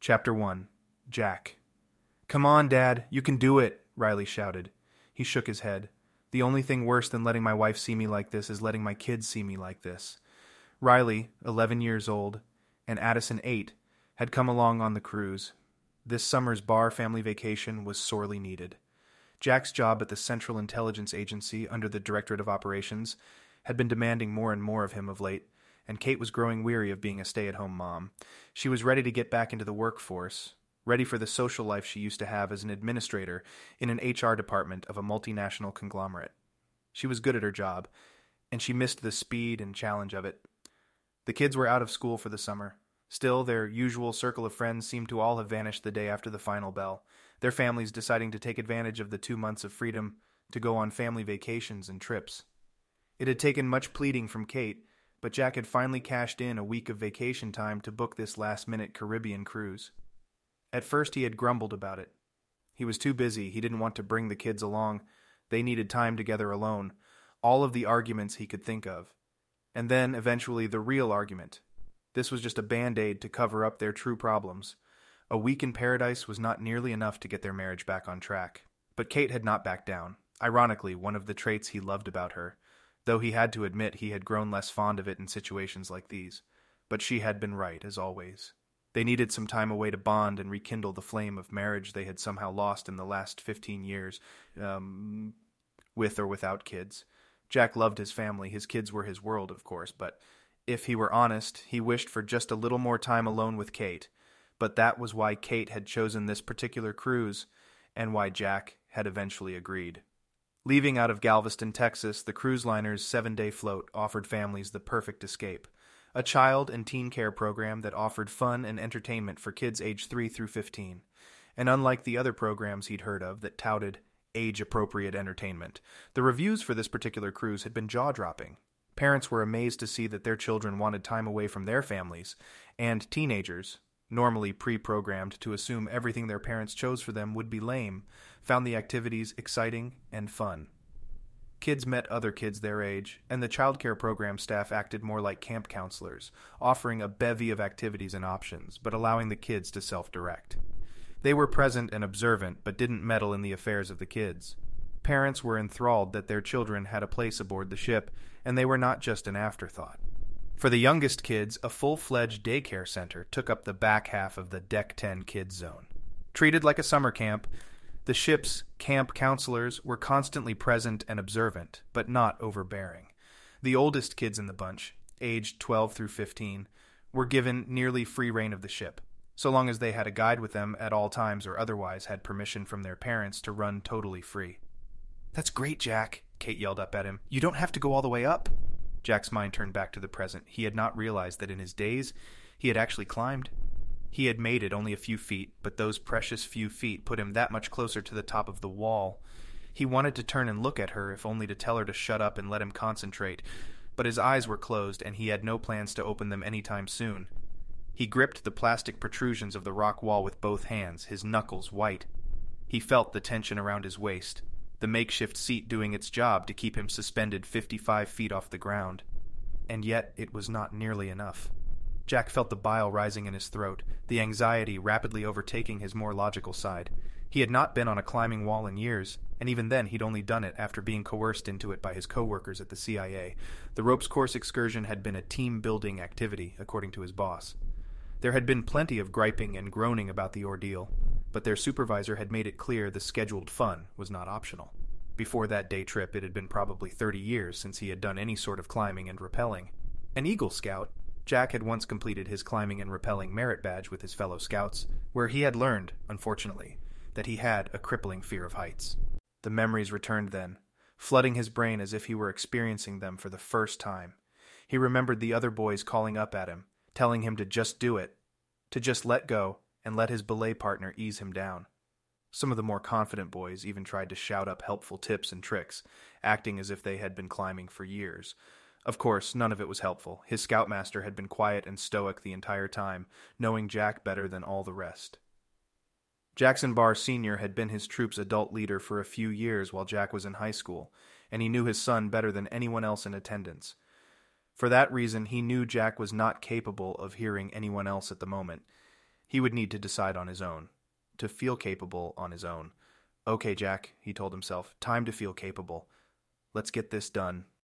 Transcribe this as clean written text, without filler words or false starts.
Chapter 1. Jack. "Come on, Dad, you can do it," Riley shouted. He shook his head. "The only thing worse than letting my wife see me like this is letting my kids see me like this." Riley, 11 years old, and Addison, 8, had come along on the cruise. This summer's bar family vacation was sorely needed. Jack's job at the Central Intelligence Agency under the Directorate of Operations had been demanding more and more of him of late, and Kate was growing weary of being a stay-at-home mom. She was ready to get back into the workforce, ready for the social life she used to have as an administrator in an HR department of a multinational conglomerate. She was good at her job, and she missed the speed and challenge of it. The kids were out of school for the summer. Still, their usual circle of friends seemed to all have vanished the day after the final bell, their families deciding to take advantage of the 2 months of freedom to go on family vacations and trips. It had taken much pleading from Kate, but Jack had finally cashed in a week of vacation time to book this last-minute Caribbean cruise. At first he had grumbled about it. He was too busy, he didn't want to bring the kids along, they needed time together alone, all of the arguments he could think of. And then, eventually, the real argument. This was just a band-aid to cover up their true problems. A week in paradise was not nearly enough to get their marriage back on track. But Kate had not backed down, ironically one of the traits he loved about her, though he had to admit he had grown less fond of it in situations like these. But she had been right, as always. They needed some time away to bond and rekindle the flame of marriage they had somehow lost in the last 15 years, with or without kids. Jack loved his family, his kids were his world, of course, but if he were honest, he wished for just a little more time alone with Kate. But that was why Kate had chosen this particular cruise, and why Jack had eventually agreed. Leaving out of Galveston, Texas, the cruise liner's 7-day float offered families the perfect escape. A child and teen care program that offered fun and entertainment for kids aged 3 through 15. And unlike the other programs he'd heard of that touted age-appropriate entertainment, the reviews for this particular cruise had been jaw-dropping. Parents were amazed to see that their children wanted time away from their families, and teenagers, normally pre-programmed to assume everything their parents chose for them would be lame, found the activities exciting and fun. Kids met other kids their age, and the childcare program staff acted more like camp counselors, offering a bevy of activities and options, but allowing the kids to self-direct. They were present and observant, but didn't meddle in the affairs of the kids. Parents were enthralled that their children had a place aboard the ship, and they were not just an afterthought. For the youngest kids, a full-fledged daycare center took up the back half of the Deck 10 kids zone. Treated like a summer camp, the ship's camp counselors were constantly present and observant, but not overbearing. The oldest kids in the bunch, aged 12 through 15, were given nearly free rein of the ship, so long as they had a guide with them at all times or otherwise had permission from their parents to run totally free. "That's great, Jack," Kate yelled up at him. "You don't have to go all the way up." Jack's mind turned back to the present. He had not realized that in his days, he had actually climbed. He had made it only a few feet, but those precious few feet put him that much closer to the top of the wall. He wanted to turn and look at her, if only to tell her to shut up and let him concentrate, but his eyes were closed and he had no plans to open them any time soon. He gripped the plastic protrusions of the rock wall with both hands, his knuckles white. He felt the tension around his waist, the makeshift seat doing its job to keep him suspended 55 feet off the ground. And yet it was not nearly enough. Jack felt the bile rising in his throat, the anxiety rapidly overtaking his more logical side. He had not been on a climbing wall in years, and even then he'd only done it after being coerced into it by his co-workers at the CIA. The ropes course excursion had been a team-building activity, according to his boss. There had been plenty of griping and groaning about the ordeal, but their supervisor had made it clear the scheduled fun was not optional. Before that day trip, it had been probably 30 years since he had done any sort of climbing and rappelling. An Eagle Scout, Jack had once completed his climbing and rappelling merit badge with his fellow scouts, where he had learned, unfortunately, that he had a crippling fear of heights. The memories returned then, flooding his brain as if he were experiencing them for the first time. He remembered the other boys calling up at him, telling him to just do it, to just let go and let his belay partner ease him down. Some of the more confident boys even tried to shout up helpful tips and tricks, acting as if they had been climbing for years. Of course, none of it was helpful. His scoutmaster had been quiet and stoic the entire time, knowing Jack better than all the rest. Jackson Barr Sr. had been his troop's adult leader for a few years while Jack was in high school, and he knew his son better than anyone else in attendance. For that reason, he knew Jack was not capable of hearing anyone else at the moment. He would need to decide on his own, to feel capable on his own. Okay, Jack, he told himself, time to feel capable. Let's get this done.